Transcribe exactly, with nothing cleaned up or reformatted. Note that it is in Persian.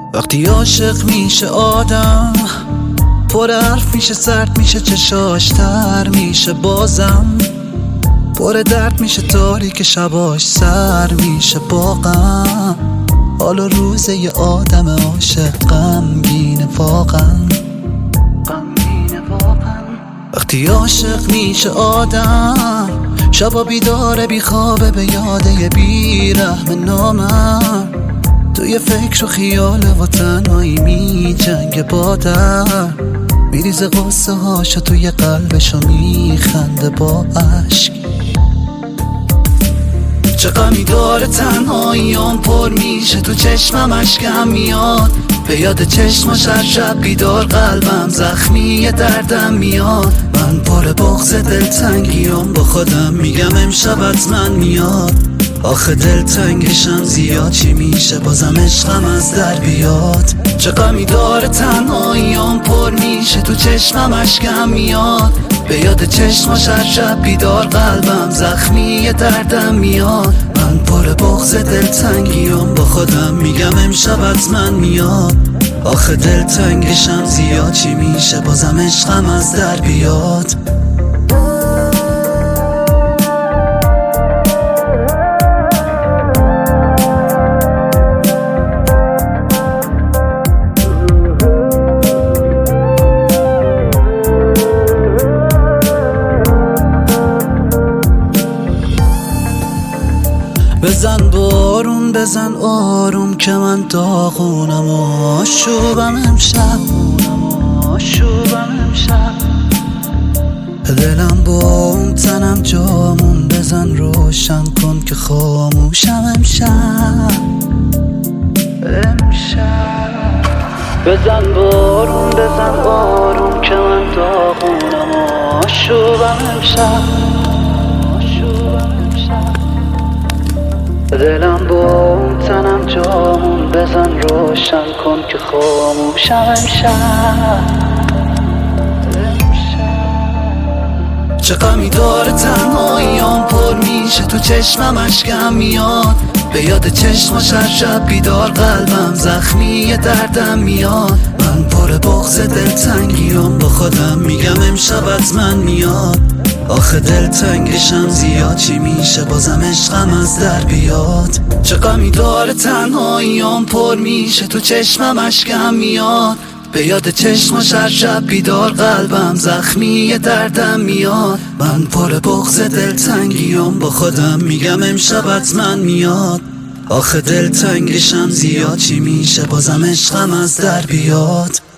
وقتی عاشق میشه آدم پر حرف میشه، سرد میشه، چشاش تر میشه، بازم پر درد میشه، تاریک شباش سر میشه، با غم حال و روز یه آدم عاشق غمگینه واقعا. وقتی عاشق میشه آدم شبا بیداره بیخوابه به یاده بیرحم نامم، توی فکر و خیاله و تنهایی می جنگ با در، میریزه غصه هاشو توی قلبشو میخنده با عشق. چه غمی داره تنهاییام پر میشه، تو چشمم اشکم میاد، به یاد چشماش هر شب بیدار قلبم زخمی دردم میاد. من پر بغض دلتنگیام با خودم میگم امشب حتما میاد، آخه دلتنگشم زیاد چی میشه بازم عشقم از در بیاد. چه غمی داره تنهاییام پر میشه، تو چشمم اشکم میاد، به یاد چشماش هر شب بیدار قلبم زخمی دردم میاد. من پر بغض دلتنگیام با خودم میگم امشب حتما میاد، آخه دلتنگشم زیاد چی میشه بازم عشقم از در بیاد. بزن بارون بزن آروم که من داغونم و آشوبم امشب، دلم با اون تنم جامون، بزن روشن کن که خاموشم امشب. بزن بارون بزن آروم که من داغونم و آشوبم امشب، دلم با اون تنم جامون، بزن روشن کن که خاموشم امشب. چه غمی داره تنهاییام پر میشه، تو چشمم اشکم میاد، به یاد چشماش هر شب بیدار قلبم زخمی دردم میاد. من پر بغض دلتنگیام با خودم میگم امشب حتما میاد، آخه دلتنگشم زیاد چی میشه بازم عشقم از در بیاد. چه غمی داره تنهاییام پر میشه، تو چشمم اشکم میاد، به یاد چشماش هر شب بیدار قلبم زخمی دردم میاد. من پر بغض دلتنگیام با خودم میگم امشب حتما میاد، آخه دلتنگشم زیاد چی میشه بازم عشقم از در بیاد.